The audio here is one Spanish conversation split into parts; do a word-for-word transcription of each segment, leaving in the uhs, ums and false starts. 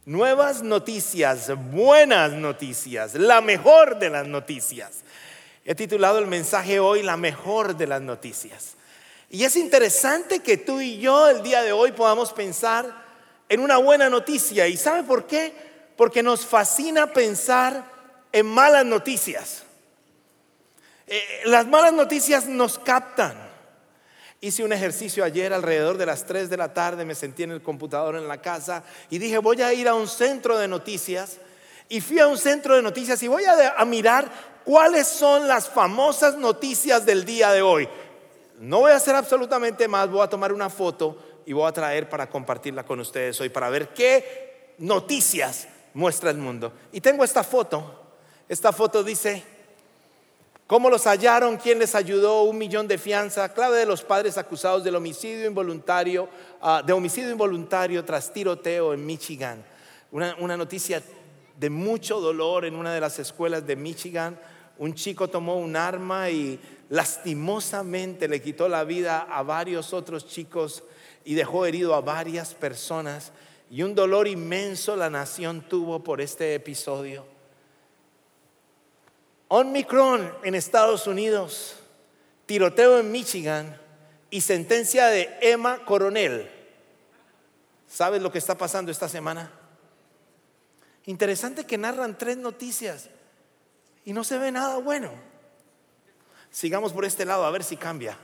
Nuevas noticias, buenas noticias, la mejor de las noticias. He titulado el mensaje hoy La mejor de las noticias. Y es interesante que tú y yo el día de hoy podamos pensar en una buena noticia. ¿Y sabe por qué? Porque nos fascina pensar en malas noticias. Eh, las malas noticias nos captan. Hice un ejercicio ayer alrededor de las tres de la tarde, me senté en el computador en la casa y dije voy a ir a un centro de noticias. Y fui a un centro de noticias y voy a, a mirar cuáles son las famosas noticias del día de hoy. No voy a hacer absolutamente más, voy a tomar una foto y voy a traer para compartirla con ustedes hoy, para ver qué noticias muestra el mundo. Y tengo esta foto, esta foto dice: ¿cómo los hallaron? ¿Quién les ayudó? Un millón de fianza. Clave de los padres acusados del homicidio involuntario, uh, de homicidio involuntario tras tiroteo en Michigan. Una, una noticia de mucho dolor en una de las escuelas de Michigan. Un chico tomó un arma y lastimosamente le quitó la vida a varios otros chicos y dejó herido a varias personas. Y un dolor inmenso la nación tuvo por este episodio. Omicron en Estados Unidos, tiroteo en Michigan y sentencia de Emma Coronel. ¿Sabes lo que está pasando esta semana? Interesante que narran tres noticias y no se ve nada bueno. Sigamos por este lado a ver si cambia.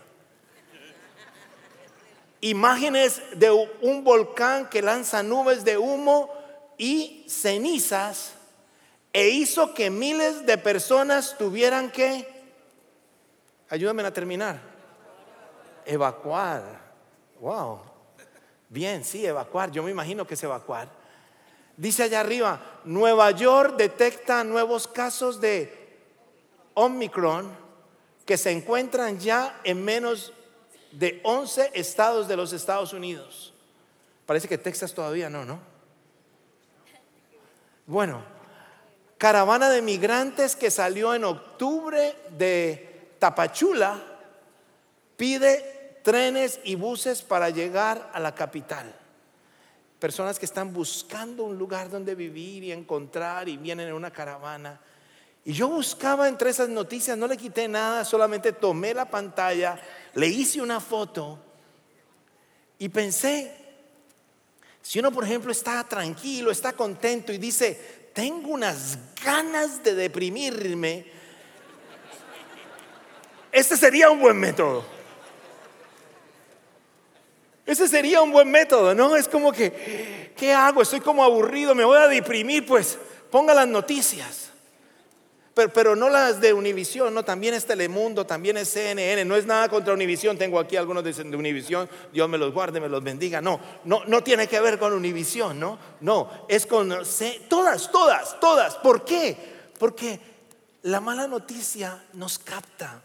Imágenes de un volcán que lanza nubes de humo y cenizas e hizo que miles de personas tuvieran que, ayúdame a terminar, evacuar. Wow, bien, sí, evacuar. Yo me imagino que es evacuar. Dice allá arriba: Nueva York detecta nuevos casos de Omicron que se encuentran ya en menos de once estados de los Estados Unidos. Parece que Texas todavía no, ¿no? Bueno, caravana de migrantes que salió en octubre de Tapachula pide trenes y buses para llegar a la capital. Personas que están buscando un lugar donde vivir y encontrar y vienen en una caravana. Y yo buscaba entre esas noticias, no le quité nada, solamente tomé la pantalla, le hice una foto y pensé, si uno por ejemplo está tranquilo, está contento y dice: tengo unas ganas de deprimirme, este sería un buen método. Ese sería un buen método, ¿no? Es como que, ¿qué hago? Estoy como aburrido, me voy a deprimir, pues ponga las noticias. Pero, pero no las de Univisión, no, también es Telemundo, también es C N N. No es nada contra Univisión, tengo aquí algunos de, de Univisión, Dios me los guarde, me los bendiga. No, no, no tiene que ver con Univisión, no, no, es con C, todas, todas, todas. ¿Por qué? Porque la mala noticia nos capta,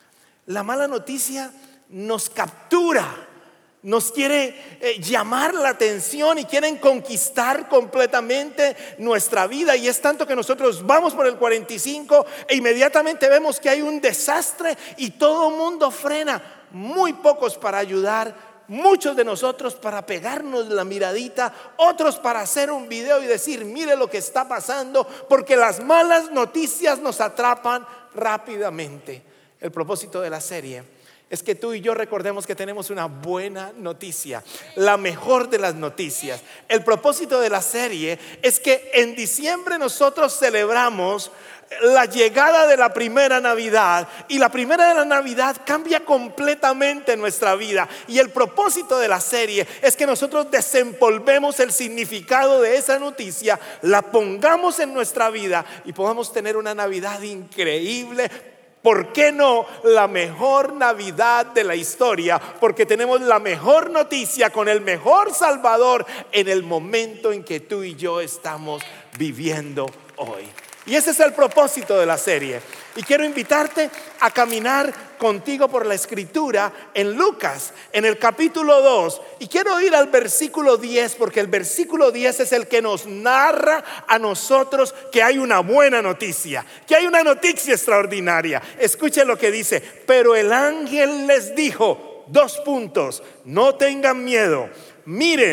la mala noticia nos captura. Nos quiere eh, llamar la atención y quieren conquistar completamente nuestra vida. Y es tanto que nosotros vamos por el cuarenta y cinco e inmediatamente vemos que hay un desastre y todo el mundo frena. Muy pocos para ayudar, muchos de nosotros para pegarnos la miradita, otros para hacer un video y decir: mire lo que está pasando, porque las malas noticias nos atrapan rápidamente. El propósito de la serie es que tú y yo recordemos que tenemos una buena noticia, la mejor de las noticias. El propósito de la serie es que en diciembre nosotros celebramos la llegada de la primera Navidad, y la primera de la Navidad cambia completamente nuestra vida. Y el propósito de la serie es que nosotros desempolvemos el significado de esa noticia, la pongamos en nuestra vida y podamos tener una Navidad increíble. ¿Por qué no la mejor Navidad de la historia? Porque tenemos la mejor noticia con el mejor Salvador en el momento en que tú y yo estamos viviendo hoy. Y ese es el propósito de la serie. Y quiero invitarte a caminar contigo por la escritura en Lucas, en el capítulo dos. Y quiero ir al versículo diez, porque el versículo diez es el que nos narra a nosotros que hay una buena noticia, que hay una noticia extraordinaria. Escuchen lo que dice: pero el ángel les dijo, dos puntos, no tengan miedo, miren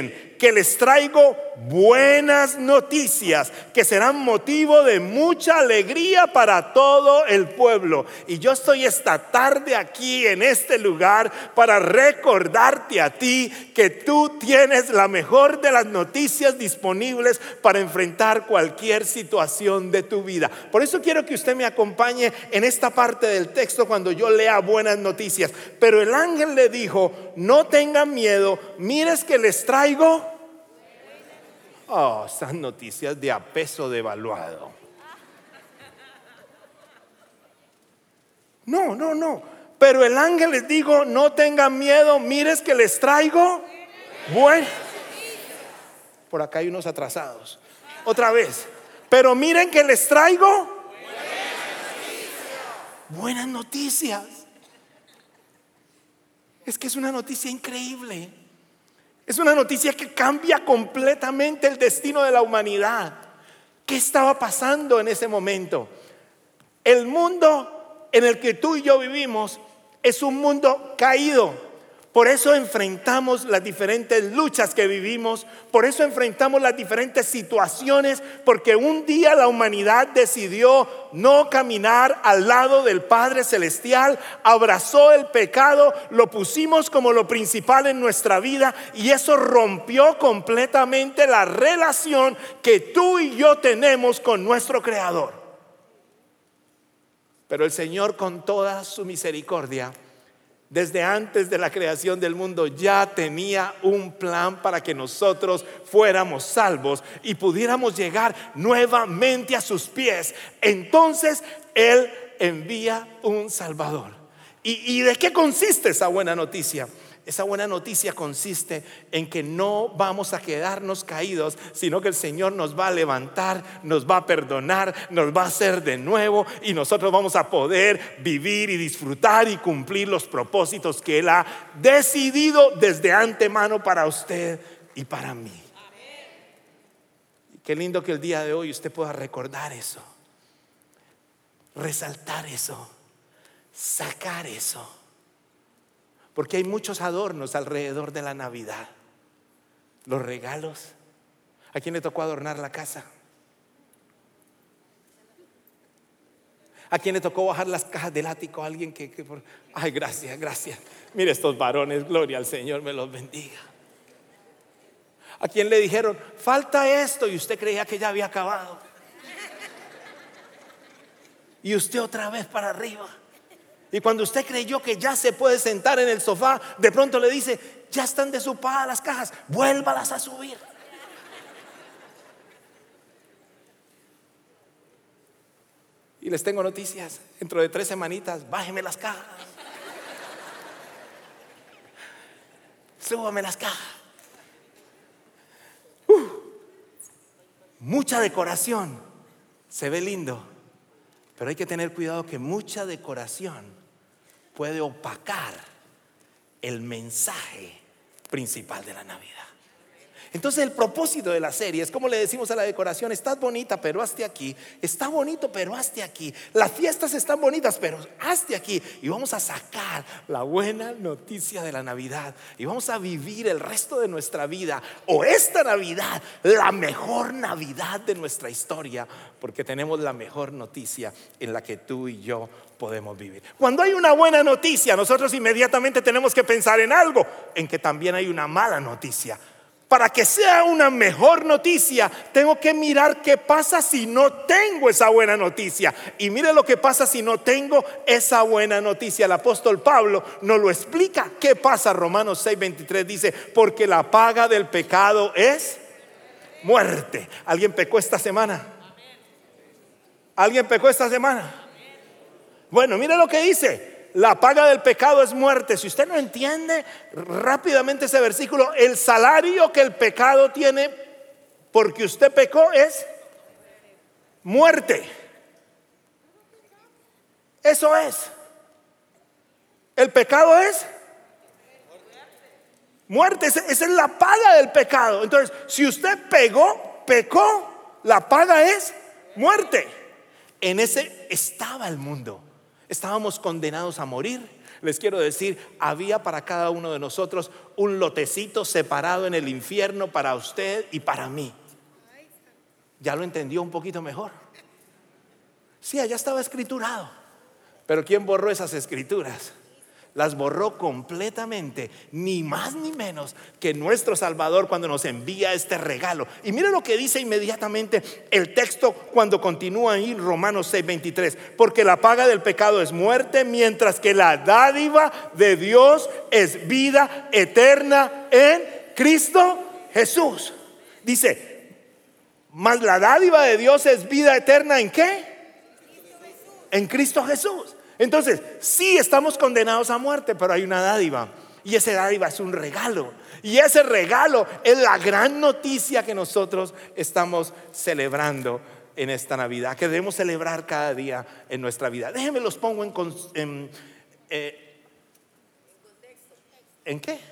que les traigo buenas noticias que serán motivo de mucha alegría para todo el pueblo. Y yo estoy esta tarde aquí en este lugar para recordarte a ti que tú tienes la mejor de las noticias disponibles para enfrentar cualquier situación de tu vida. Por eso quiero que usted me acompañe en esta parte del texto cuando yo lea buenas noticias. Pero el ángel le dijo: no tengan miedo, mires que les traigo. Oh, esas noticias de a peso devaluado. No, no, no. Pero el ángel les dijo: no tengan miedo, mires que les traigo. Bueno, por acá hay unos atrasados. Otra vez. Pero miren que les traigo buenas noticias. Es que es una noticia increíble. Es una noticia que cambia completamente el destino de la humanidad. ¿Qué estaba pasando en ese momento? El mundo en el que tú y yo vivimos es un mundo caído. Por eso enfrentamos las diferentes luchas que vivimos. Por eso enfrentamos las diferentes situaciones. Porque un día la humanidad decidió no caminar al lado del Padre Celestial. Abrazó el pecado, lo pusimos como lo principal en nuestra vida. Y eso rompió completamente la relación que tú y yo tenemos con nuestro Creador. Pero el Señor, con toda su misericordia, desde antes de la creación del mundo ya tenía un plan para que nosotros fuéramos salvos y pudiéramos llegar nuevamente a sus pies. Entonces Él envía un Salvador. ¿Y, y de qué consiste esa buena noticia? Esa buena noticia consiste en que no vamos a quedarnos caídos, sino que el Señor nos va a levantar, nos va a perdonar, nos va a hacer de nuevo, y nosotros vamos a poder vivir y disfrutar y cumplir los propósitos que Él ha decidido desde antemano para usted y para mí. Y qué lindo que el día de hoy usted pueda recordar eso, resaltar eso, sacar eso. Porque hay muchos adornos alrededor de la Navidad. Los regalos. ¿A quién le tocó adornar la casa? ¿A quién le tocó bajar las cajas del ático? ¿A alguien que, que por... Ay, gracias, gracias. Mire estos varones, gloria al Señor, me los bendiga. ¿A quién le dijeron: falta esto? Y usted creía que ya había acabado. Y usted otra vez para arriba. Y cuando usted creyó que ya se puede sentar en el sofá, de pronto le dice: ya están desocupadas las cajas, vuélvalas a subir. Y les tengo noticias: dentro de tres semanitas, bájeme las cajas, súbame las cajas. uh, Mucha decoración, se ve lindo, pero hay que tener cuidado que mucha decoración puede opacar el mensaje principal de la Navidad. Entonces el propósito de la serie es, como le decimos a la decoración: estás bonita pero hazte aquí, está bonito pero hazte aquí, las fiestas están bonitas pero hazte aquí. Y vamos a sacar la buena noticia de la Navidad y vamos a vivir el resto de nuestra vida, o esta Navidad, la mejor Navidad de nuestra historia, porque tenemos la mejor noticia en la que tú y yo podemos vivir. Cuando hay una buena noticia, nosotros inmediatamente tenemos que pensar en algo, en que también hay una mala noticia. Para que sea una mejor noticia, tengo que mirar qué pasa si no tengo esa buena noticia. Y mire lo que pasa si no tengo esa buena noticia. El apóstol Pablo nos lo explica. ¿Qué pasa? Romanos seis veintitrés dice: porque la paga del pecado es muerte. ¿Alguien pecó esta semana? ¿Alguien pecó esta semana? Bueno, mire lo que dice: la paga del pecado es muerte. Si usted no entiende rápidamente ese versículo, el salario que el pecado tiene porque usted pecó es muerte. Eso es. El pecado es muerte. Esa es la paga del pecado. Entonces, si usted pegó, pecó, la paga es muerte. En ese estaba el mundo. estábamos condenados a morir. Les quiero decir, había para cada uno de nosotros un lotecito separado en el infierno para usted y para mí. ¿Ya lo entendió un poquito mejor? Sí, allá estaba escriturado. Pero ¿quién borró esas escrituras? Las borró completamente, ni más ni menos que nuestro Salvador cuando nos envía este regalo. Y mire lo que dice inmediatamente el texto cuando continúa ahí Romanos seis veintitrés: porque la paga del pecado es muerte, mientras que la dádiva de Dios es vida eterna en Cristo Jesús. Dice, mas la dádiva de Dios es vida eterna ¿en qué? En Cristo Jesús. Entonces, sí estamos condenados a muerte, pero hay una dádiva. Y esa dádiva es un regalo. Y ese regalo es la gran noticia que nosotros estamos celebrando en esta Navidad, que debemos celebrar cada día en nuestra vida. Déjenme los pongo en... ¿En, eh, ¿en qué?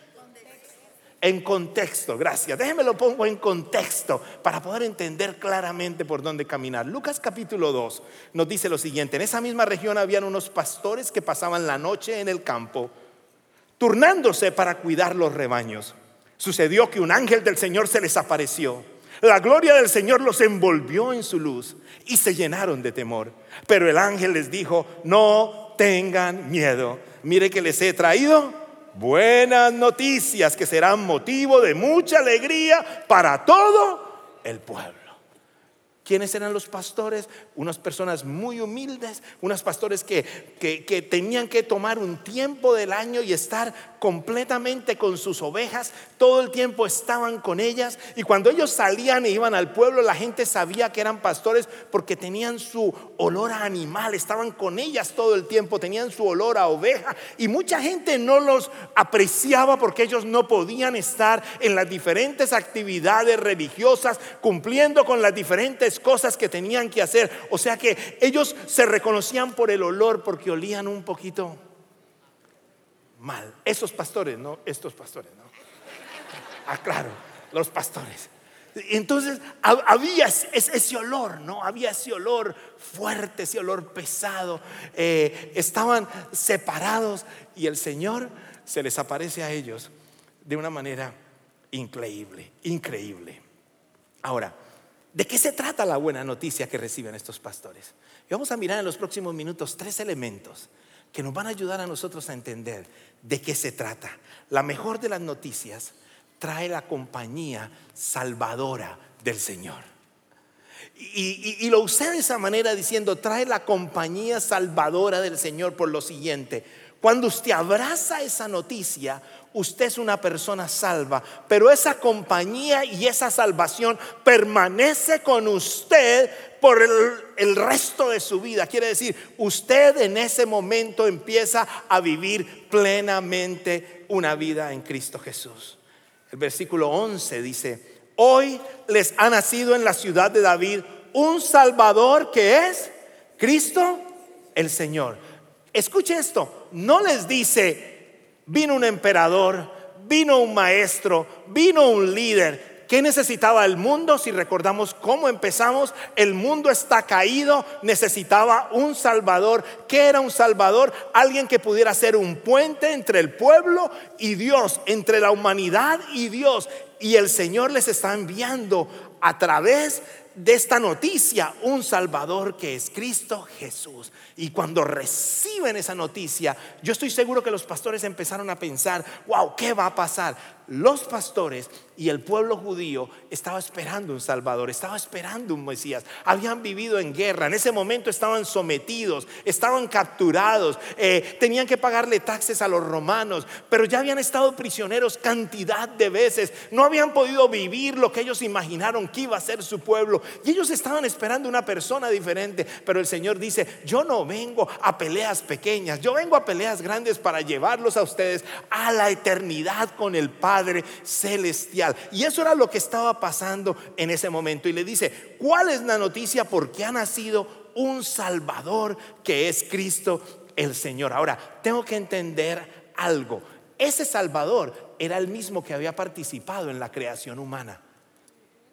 En contexto, gracias. Déjenme lo pongo en contexto para poder entender claramente por dónde caminar. Lucas capítulo dos nos dice lo siguiente: en esa misma región habían unos pastores que pasaban la noche en el campo, turnándose para cuidar los rebaños. Sucedió que un ángel del Señor se les apareció. La gloria del Señor los envolvió en su luz y se llenaron de temor. Pero el ángel les dijo: no tengan miedo. Mire que les he traído buenas noticias que serán motivo de mucha alegría para todo el pueblo. ¿Quiénes eran los pastores? Unas personas muy humildes, unos pastores que, que, que tenían que tomar un tiempo del año y estar completamente con sus ovejas. Todo el tiempo estaban con ellas, y cuando ellos salían e iban al pueblo, la gente sabía que eran pastores porque tenían su olor a animal, estaban con ellas todo el tiempo, tenían su olor a oveja, y mucha gente no los apreciaba porque ellos no podían estar en las diferentes actividades religiosas, cumpliendo con las diferentes cosas que tenían que hacer. O sea que ellos se reconocían por el olor, porque olían un poquito mal. Esos pastores, no estos pastores, no. Ah, claro, los pastores. Entonces había ese olor, ¿no? Había ese olor fuerte, ese olor pesado. eh, Estaban separados, y el Señor se les aparece a ellos de una manera increíble, increíble. Ahora, ¿de qué se trata la buena noticia que reciben estos pastores? Y vamos a mirar en los próximos minutos tres elementos que nos van a ayudar a nosotros a entender de qué se trata. La mejor de las noticias trae la compañía salvadora del Señor. Y, y, y lo usé de esa manera diciendo, trae la compañía salvadora del Señor, por lo siguiente: cuando usted abraza esa noticia, usted es una persona salva, pero esa compañía y esa salvación permanece con usted por el, el resto de su vida. Quiere decir, usted en ese momento empieza a vivir plenamente una vida en Cristo Jesús. El versículo once dice: hoy les ha nacido en la ciudad de David un Salvador, que es Cristo el Señor. Escuche esto, no les dice: vino un emperador, vino un maestro, vino un líder. ¿Qué necesitaba el mundo? Si recordamos cómo empezamos, el mundo está caído, necesitaba un Salvador. ¿Qué era un Salvador? Alguien que pudiera ser un puente entre el pueblo y Dios, entre la humanidad y Dios. Y el Señor les está enviando a través de esta noticia un Salvador, que es Cristo Jesús. Y cuando reciben esa noticia, yo estoy seguro que los pastores empezaron a pensar: wow, ¿qué va a pasar? Los pastores y el pueblo judío estaba esperando un Salvador, estaba esperando un Mesías. Habían vivido en guerra, en ese momento estaban sometidos, estaban capturados, eh, tenían que pagarle taxes a los romanos, pero ya habían estado prisioneros cantidad de veces. No habían podido vivir lo que ellos imaginaron que iba a ser su pueblo, y ellos estaban esperando una persona diferente. Pero el Señor dice: yo no vengo a peleas pequeñas, yo vengo a peleas grandes para llevarlos a ustedes a la eternidad con el Padre celestial. Y eso era lo que estaba pasando en ese momento. Y le dice: ¿cuál es la noticia? Porque ha nacido un Salvador, que es Cristo el Señor. Ahora, tengo que entender algo. Ese Salvador era el mismo que había participado en la creación humana.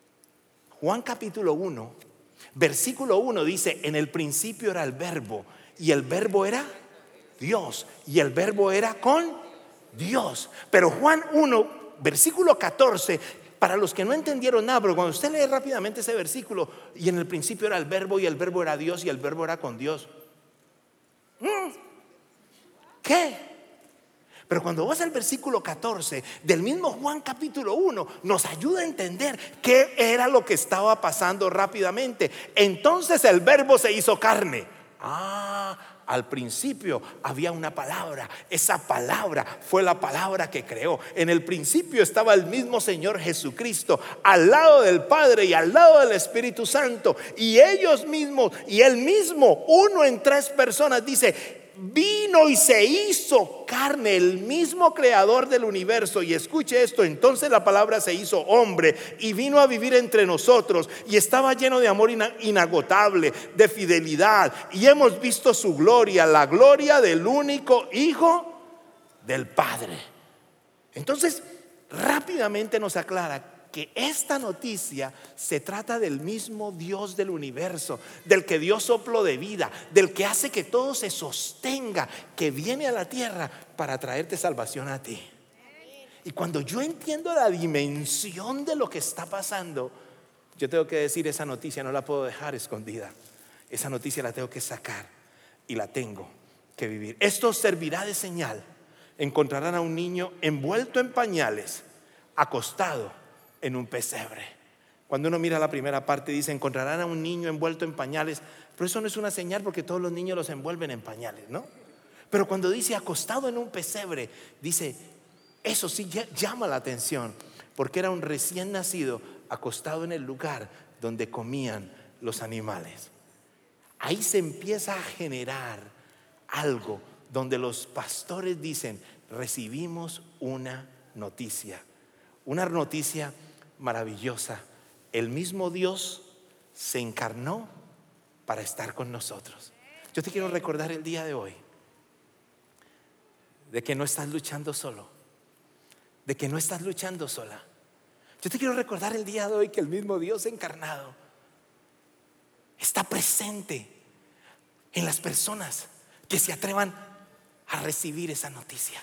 Juan capítulo uno, versículo uno dice: en el principio era el Verbo, y el verbo era Dios, y el verbo era con Dios. Pero Juan uno, versículo catorce, para los que no entendieron nada, pero cuando usted lee rápidamente ese versículo, y en el principio era el verbo, y el verbo era Dios, y el verbo era con Dios. ¿Qué? Pero cuando vas al versículo catorce del mismo Juan capítulo uno, nos ayuda a entender qué era lo que estaba pasando rápidamente. Entonces el verbo se hizo carne. Ah, al principio había una palabra. Esa palabra fue la palabra que creó. En el principio estaba el mismo Señor Jesucristo, al lado del Padre y al lado del Espíritu Santo. Y ellos mismos, y Él mismo, uno en tres personas, dice: vino y se hizo carne, el mismo creador del universo. Y escuche esto: entonces la palabra se hizo hombre y vino a vivir entre nosotros, y estaba lleno de amor inagotable, de fidelidad, y hemos visto su gloria, la gloria del único Hijo del Padre. Entonces rápidamente nos aclara que esta noticia se trata del mismo Dios del universo, del que dio soplo de vida, del que hace que todo se sostenga, que viene a la tierra para traerte salvación a ti. Y cuando yo entiendo la dimensión de lo que está pasando, yo tengo que decir: esa noticia no la puedo dejar escondida. Esa noticia la tengo que sacar y la tengo que vivir. Esto servirá de señal: encontrarán a un niño envuelto en pañales, acostado en un pesebre. Cuando uno mira la primera parte, dice: encontrarán a un niño envuelto en pañales. Pero eso no es una señal, porque todos los niños los envuelven en pañales, ¿no? Pero cuando dice acostado en un pesebre, dice, eso sí llama la atención, porque era un recién nacido acostado en el lugar donde comían los animales. Ahí se empieza a generar algo donde los pastores dicen: recibimos una noticia, una noticia maravillosa. El mismo Dios se encarnó para estar con nosotros. Yo te quiero recordar el día de hoy de que no estás luchando solo, de que no estás luchando sola. Yo te quiero recordar el día de hoy que el mismo Dios encarnado está presente en las personas que se atrevan a recibir esa noticia.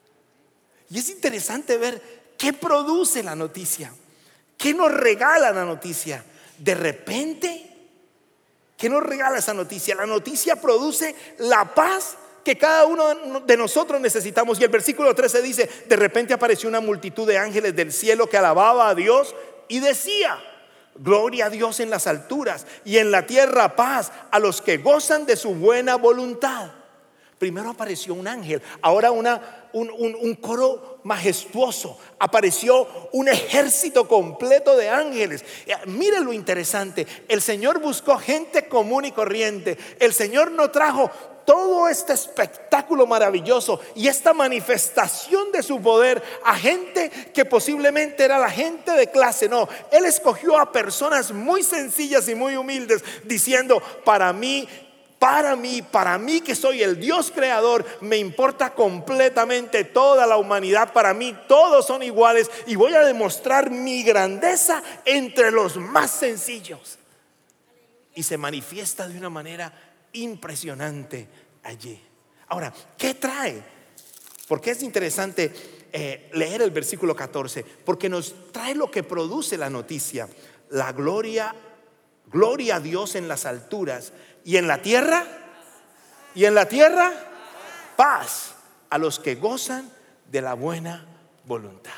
Y es interesante ver qué produce la noticia, qué nos regala la noticia. De repente, ¿qué nos regala esa noticia? La noticia produce la paz que cada uno de nosotros necesitamos. Y el versículo trece dice: de repente apareció una multitud de ángeles del cielo que alababa a Dios y decía: gloria a Dios en las alturas, y en la tierra paz a los que gozan de su buena voluntad. Primero apareció un ángel, ahora una, un, un, un coro majestuoso. Apareció un ejército completo de ángeles. Miren lo interesante: el Señor buscó gente común y corriente. El Señor no trajo todo este espectáculo maravilloso y esta manifestación de su poder a gente que posiblemente era la gente de clase. No, Él escogió a personas muy sencillas y muy humildes, diciendo: para mí Para mí, para mí que soy el Dios creador, me importa completamente toda la humanidad. Para mí todos son iguales, y voy a demostrar mi grandeza entre los más sencillos. Y se manifiesta de una manera impresionante allí. Ahora, ¿qué trae? Porque es interesante eh, leer el versículo catorce, porque nos trae lo que produce la noticia: la gloria, gloria a Dios en las alturas, y en la tierra, y en la tierra, paz a los que gozan de la buena voluntad.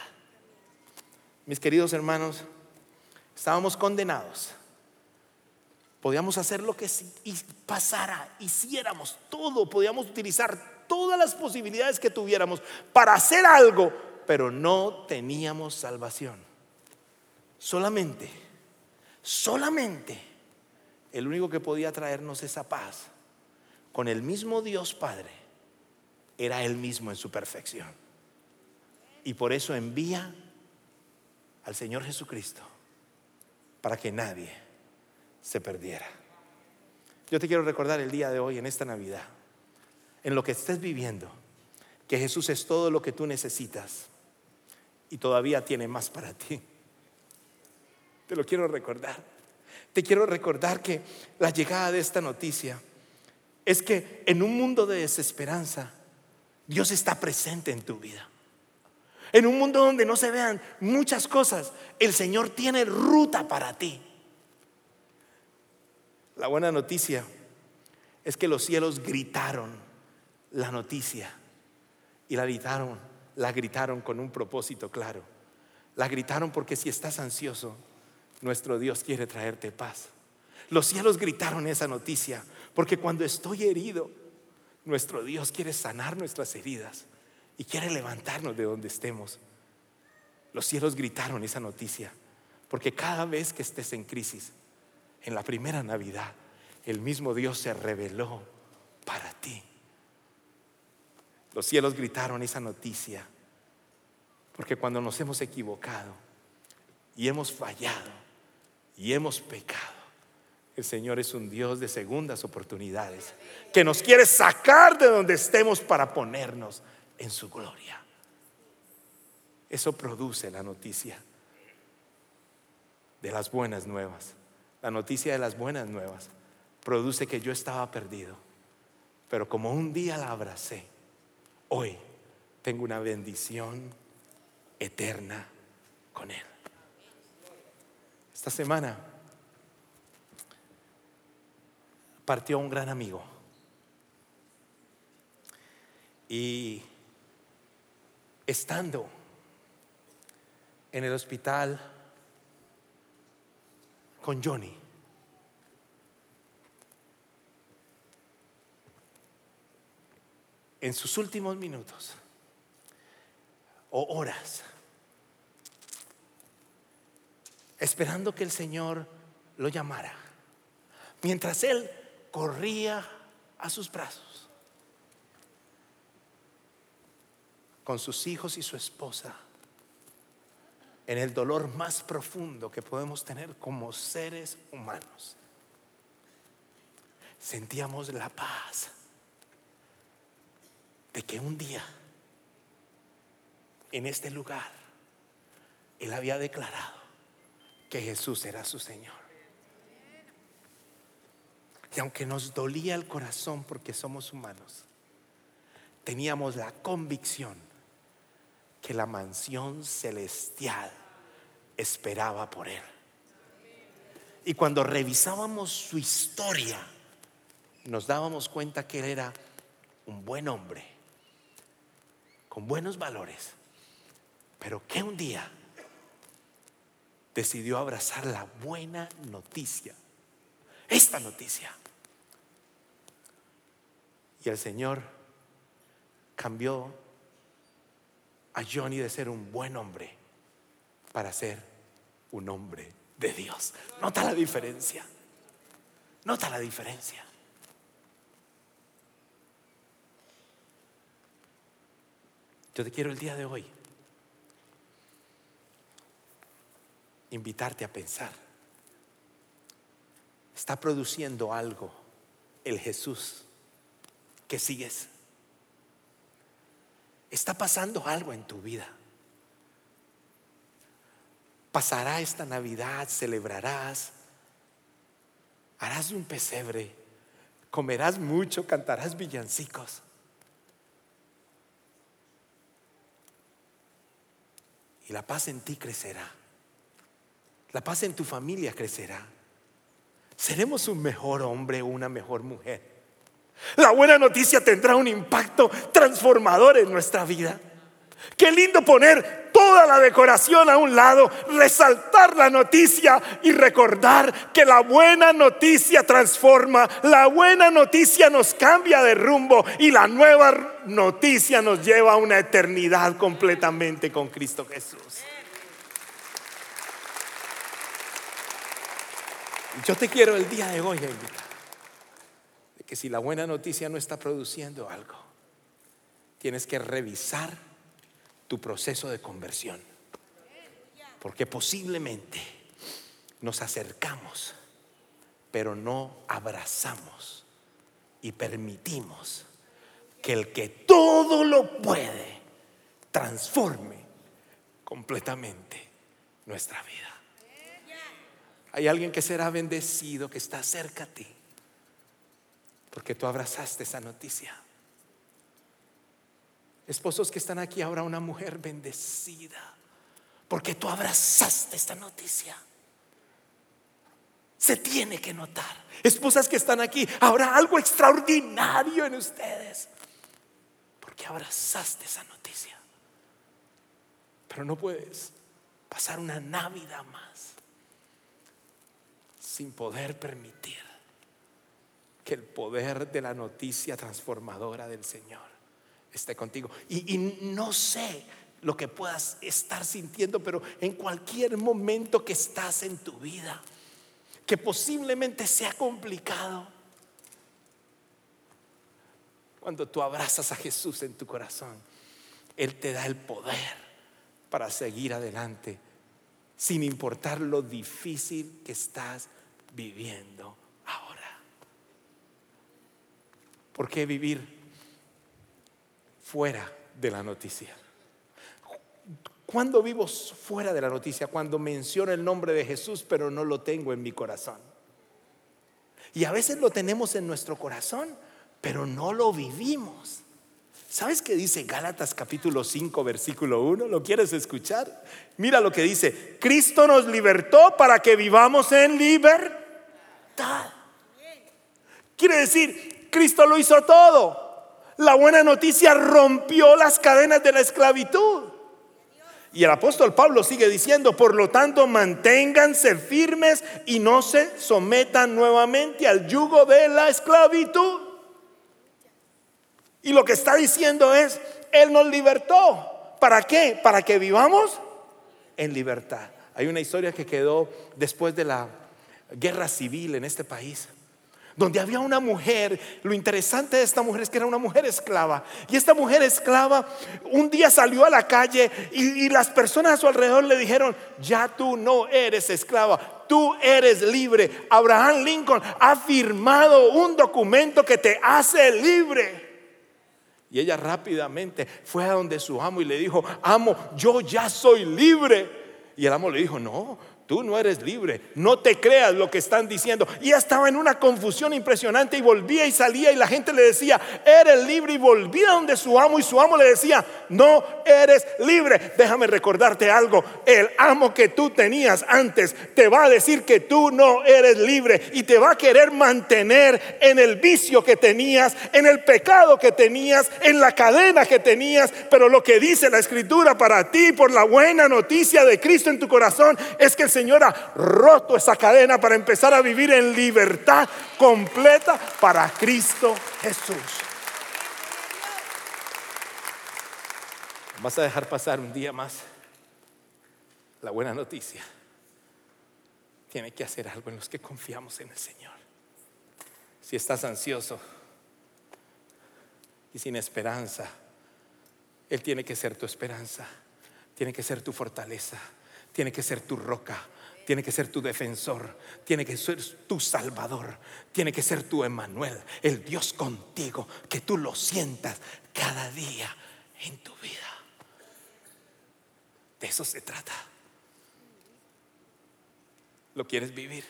Mis queridos hermanos, estábamos condenados. Podíamos hacer lo que pasara, hiciéramos todo, podíamos utilizar todas las posibilidades que tuviéramos para hacer algo, pero no teníamos salvación. Solamente, solamente el único que podía traernos esa paz con el mismo Dios Padre era Él mismo en su perfección. Y por eso envía al Señor Jesucristo, para que nadie se perdiera. Yo te quiero recordar el día de hoy, en esta Navidad, en lo que estés viviendo, que Jesús es todo lo que tú necesitas y todavía tiene más para ti. Te lo quiero recordar. Te quiero recordar que la llegada de esta noticia es que en un mundo de desesperanza, Dios está presente en tu vida. En un mundo donde no se vean muchas cosas, el Señor tiene ruta para ti. La buena noticia es que los cielos gritaron la noticia, y la gritaron, la gritaron con un propósito claro. La gritaron porque si estás ansioso, nuestro Dios quiere traerte paz. Los cielos gritaron esa noticia porque cuando estoy herido, nuestro Dios quiere sanar nuestras heridas y quiere levantarnos de donde estemos. Los cielos gritaron esa noticia porque cada vez que estés en crisis, en la primera Navidad, el mismo Dios se reveló para ti. Los cielos gritaron esa noticia porque cuando nos hemos equivocado y hemos fallado y hemos pecado, el Señor es un Dios de segundas oportunidades que nos quiere sacar de donde estemos para ponernos en su gloria. Eso produce la noticia de las buenas nuevas. La noticia de las buenas nuevas produce que yo estaba perdido, pero como un día la abracé, hoy tengo una bendición eterna con Él. Esta semana partió un gran amigo y estando en el hospital con Johnny, en sus últimos minutos o horas, esperando que el Señor lo llamara, mientras él corría a sus brazos con sus hijos y su esposa, en el dolor más profundo que podemos tener como seres humanos, sentíamos la paz de que un día en este lugar Él había declarado que Jesús era su Señor. Y aunque nos dolía el corazón porque somos humanos, teníamos la convicción que la mansión celestial esperaba por Él. Y cuando revisábamos su historia, nos dábamos cuenta que Él era un buen hombre, con buenos valores, pero que un día decidió abrazar la buena noticia, esta noticia. Y el Señor cambió a Johnny de ser un buen hombre para ser un hombre de Dios. Nota la diferencia. Nota la diferencia. Yo te quiero el día de hoy invitarte a pensar. ¿Está produciendo algo el Jesús que sigues? ¿Está pasando algo en tu vida? ¿Pasará esta Navidad? ¿Celebrarás? ¿Harás un pesebre? ¿Comerás mucho? ¿Cantarás villancicos? Y la paz en ti crecerá. La paz en tu familia crecerá. Seremos un mejor hombre o una mejor mujer. La buena noticia tendrá un impacto transformador en nuestra vida. Qué lindo poner toda la decoración a un lado, resaltar la noticia y recordar que la buena noticia transforma, la buena noticia nos cambia de rumbo y la nueva noticia nos lleva a una eternidad completamente con Cristo Jesús. Yo te quiero el día de hoy invitar de que si la buena noticia no está produciendo algo, tienes que revisar tu proceso de conversión, porque posiblemente nos acercamos, pero no abrazamos y permitimos que el que todo lo puede transforme completamente nuestra vida. Hay alguien que será bendecido, que está cerca a ti, porque tú abrazaste esa noticia. Esposos que están aquí ahora, una mujer bendecida, porque tú abrazaste esta noticia. Se tiene que notar. Esposas que están aquí, habrá algo extraordinario en ustedes, porque abrazaste esa noticia. Pero no puedes pasar una Navidad más sin poder permitir que el poder de la noticia transformadora del Señor esté contigo. Y, y no sé lo que puedas estar sintiendo, pero en cualquier momento que estás en tu vida, que posiblemente sea complicado, cuando tú abrazas a Jesús en tu corazón, Él te da el poder para seguir adelante, sin importar lo difícil que estás viviendo ahora. ¿Por qué vivir fuera de la noticia? ¿Cuándo vivo fuera de la noticia? Cuando menciono el nombre de Jesús, pero no lo tengo en mi corazón. Y a veces lo tenemos en nuestro corazón, pero no lo vivimos. ¿Sabes qué dice Gálatas capítulo cinco versículo uno? ¿Lo quieres escuchar? Mira lo que dice: Cristo nos libertó para que vivamos en libertad. Quiere decir, Cristo lo hizo todo. La buena noticia rompió las cadenas de la esclavitud. Y el apóstol Pablo sigue diciendo: por lo tanto, manténganse firmes y no se sometan nuevamente al yugo de la esclavitud. Y lo que está diciendo es: Él nos libertó. ¿Para qué? Para que vivamos en libertad. Hay una historia que quedó después de la guerra civil en este país, donde había una mujer. Lo interesante de esta mujer es que era una mujer esclava. Y esta mujer esclava un día salió a la calle y, y las personas a su alrededor le dijeron: ya tú no eres esclava, tú eres libre. Abraham Lincoln ha firmado un documento que te hace libre. Y ella rápidamente fue a donde su amo y le dijo: amo, yo ya soy libre. Y el amo le dijo: no, tú no eres libre, no te creas lo que están diciendo. Y ella estaba en una confusión impresionante y volvía y salía, y la gente le decía: eres libre, y volvía donde su amo, y su amo le decía: no eres libre. Déjame recordarte algo: el amo que tú tenías antes te va a decir que tú no eres libre, y te va a querer mantener en el vicio que tenías, en el pecado que tenías, en la cadena que tenías. Pero lo que dice la escritura para ti, por la buena noticia de Cristo en tu corazón, es que el Señor Señor ha roto esa cadena para empezar a vivir en libertad completa para Cristo Jesús. ¿Vas a dejar pasar un día más? La buena noticia tiene que hacer algo en los que confiamos en el Señor. Si estás ansioso y sin esperanza, Él tiene que ser tu esperanza, tiene que ser tu fortaleza, tiene que ser tu roca, tiene que ser tu defensor, tiene que ser tu salvador, tiene que ser tu Emmanuel, el Dios contigo, que tú lo sientas cada día en tu vida. De eso se trata. ¿Lo quieres vivir?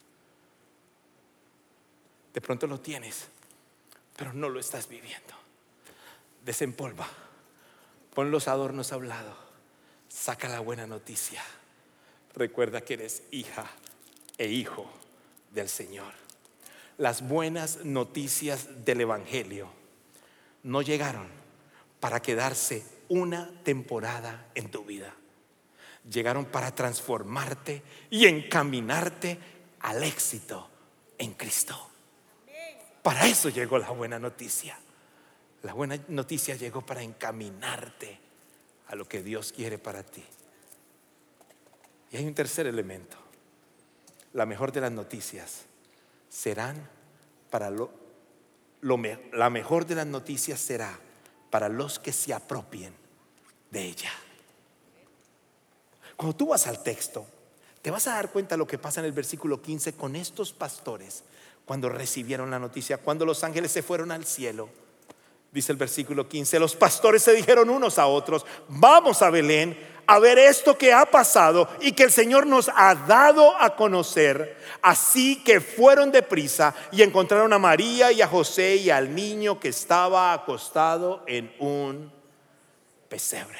De pronto lo tienes, pero no lo estás viviendo. Desempolva, pon los adornos a un lado, saca la buena noticia. Recuerda que eres hija e hijo del Señor. Las buenas noticias del Evangelio no llegaron para quedarse una temporada en tu vida. Llegaron para transformarte y encaminarte al éxito en Cristo. Para eso llegó la buena noticia. La buena noticia llegó para encaminarte a lo que Dios quiere para ti. Y hay un tercer elemento. La mejor de las noticias serán para lo, lo me, la mejor de las noticias será para los que se apropien de ella. Cuando tú vas al texto, te vas a dar cuenta de lo que pasa en el versículo quince con estos pastores cuando recibieron la noticia, cuando los ángeles se fueron al cielo. Dice el versículo quince, los pastores se dijeron unos a otros, vamos a Belén a ver esto que ha pasado y que el Señor nos ha dado a conocer. Así que fueron deprisa y encontraron a María y a José y al niño que estaba acostado en un pesebre.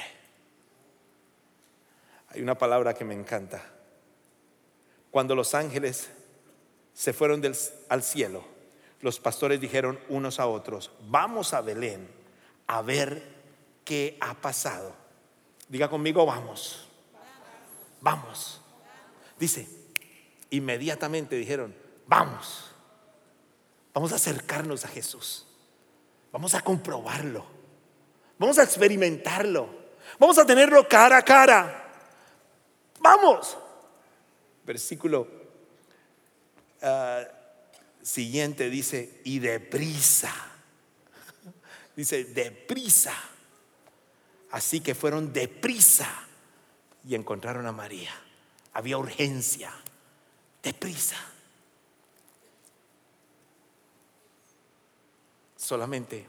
Hay una palabra que me encanta. Cuando los ángeles se fueron del, al cielo, los pastores dijeron unos a otros, vamos a Belén a ver qué ha pasado. Diga conmigo, vamos. Vamos. Dice, inmediatamente dijeron, vamos. Vamos a acercarnos a Jesús. Vamos a comprobarlo. Vamos a experimentarlo. Vamos a tenerlo cara a cara. Vamos. Versículo uh, siguiente dice, y deprisa. Dice, deprisa. Así que fueron deprisa y encontraron a María. Había urgencia. Deprisa. Solamente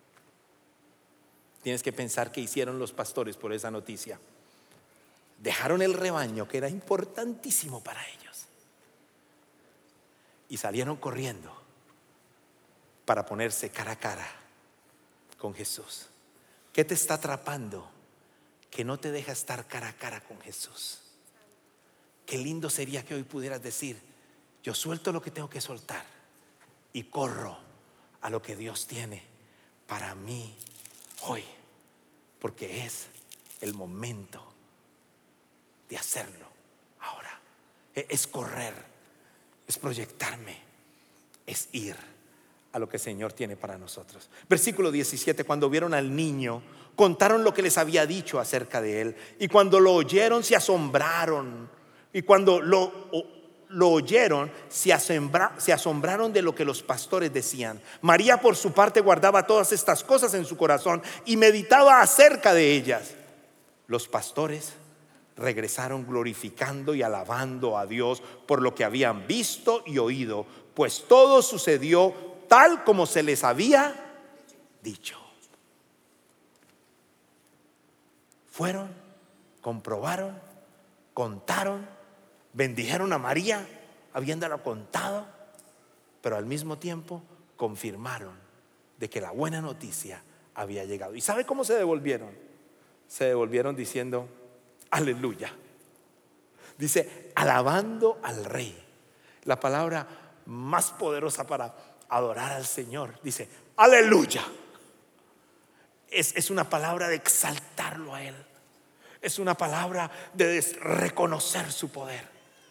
tienes que pensar qué hicieron los pastores por esa noticia. Dejaron el rebaño, que era importantísimo para ellos, y salieron corriendo para ponerse cara a cara con Jesús. ¿Qué te está atrapando que no te deja estar cara a cara con Jesús? Qué lindo sería que hoy pudieras decir, yo suelto lo que tengo que soltar y corro a lo que Dios tiene para mí hoy, porque es el momento de hacerlo ahora. Es correr, es proyectarme, es ir a lo que el Señor tiene para nosotros. Versículo diecisiete, cuando vieron al niño, contaron lo que les había dicho acerca de él, y cuando lo oyeron se asombraron, y cuando lo, lo oyeron se, asombra, se asombraron de lo que los pastores decían. María por su parte guardaba todas estas cosas en su corazón y meditaba acerca de ellas. Los pastores regresaron glorificando y alabando a Dios por lo que habían visto y oído, pues todo sucedió tal como se les había dicho. Fueron, comprobaron, contaron, bendijeron a María habiéndola contado, pero al mismo tiempo confirmaron de que la buena noticia había llegado. ¿Y sabe cómo se devolvieron? Se devolvieron diciendo aleluya. Dice, alabando al Rey. La palabra más poderosa para adorar al Señor. Dice, aleluya. Es, es una palabra de exaltarlo a Él. Es una palabra de reconocer su poder.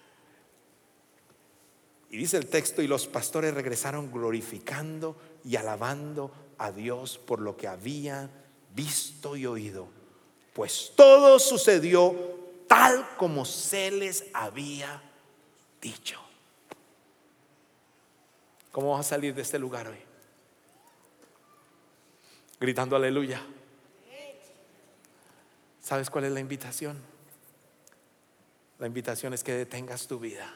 Y dice el texto, y los pastores regresaron glorificando y alabando a Dios por lo que habían visto y oído, pues todo sucedió tal como se les había dicho. ¿Cómo vas a salir de este lugar hoy? Gritando aleluya. ¿Sabes cuál es la invitación? La invitación es que detengas tu vida,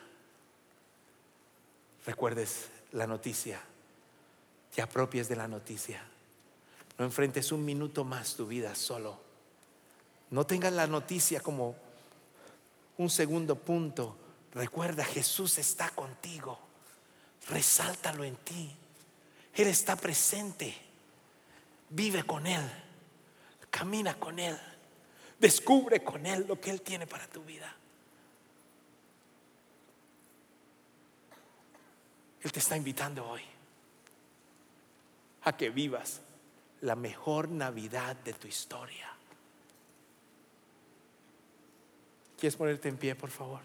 recuerdes la noticia, te apropies de la noticia, no enfrentes un minuto más tu vida solo. No tengas la noticia como un segundo punto. Recuerda, Jesús está contigo. Resáltalo en ti. Él está presente. Vive con Él. Camina con Él. Descubre con Él lo que Él tiene para tu vida. Él te está invitando hoy a que vivas la mejor Navidad de tu historia. ¿Quieres ponerte en pie, por favor?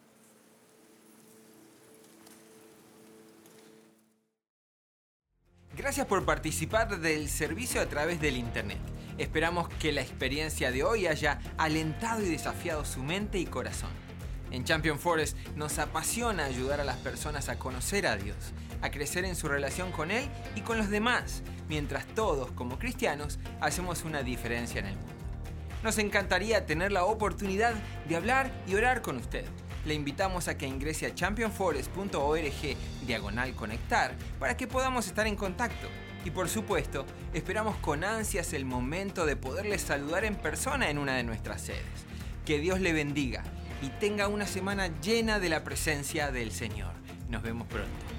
Gracias por participar del servicio a través del internet. Esperamos que la experiencia de hoy haya alentado y desafiado su mente y corazón. En Champion Forest nos apasiona ayudar a las personas a conocer a Dios, a crecer en su relación con Él y con los demás, mientras todos, como cristianos, hacemos una diferencia en el mundo. Nos encantaría tener la oportunidad de hablar y orar con usted. Le invitamos a que ingrese a championforest punto org diagonal conectar para que podamos estar en contacto. Y por supuesto, esperamos con ansias el momento de poderles saludar en persona en una de nuestras sedes. Que Dios le bendiga y tenga una semana llena de la presencia del Señor. Nos vemos pronto.